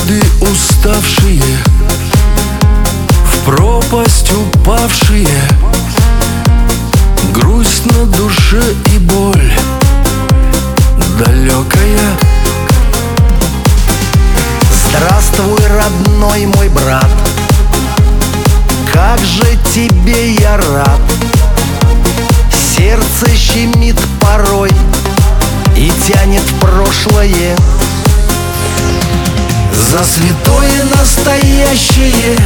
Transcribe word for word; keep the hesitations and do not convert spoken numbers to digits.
Люди уставшие, в пропасть упавшие, грусть на душе и боль далекая. Здравствуй, родной мой брат, как же тебе я рад. Сердце щемит порой и тянет в прошлое. За святое настоящее